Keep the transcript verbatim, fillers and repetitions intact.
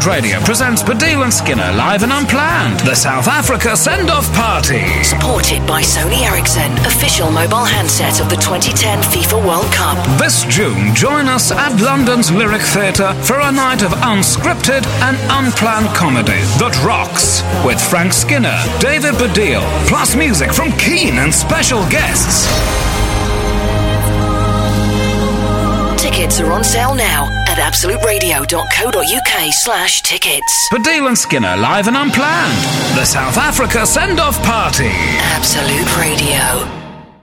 Absolute Radio presents Baddiel and Skinner live and unplanned. The South Africa Send-Off Party. Supported by Sony Ericsson, official mobile handset of the twenty ten FIFA World Cup. This June, join us at London's Lyric Theatre for a night of unscripted and unplanned comedy that rocks. With Frank Skinner, David Baddiel, plus music from Keane and special guests. Tickets are on sale now at absolute radio dot co dot uk slash tickets. Baddiel and Skinner live and unplanned. The South Africa Send-Off Party. Absolute Radio.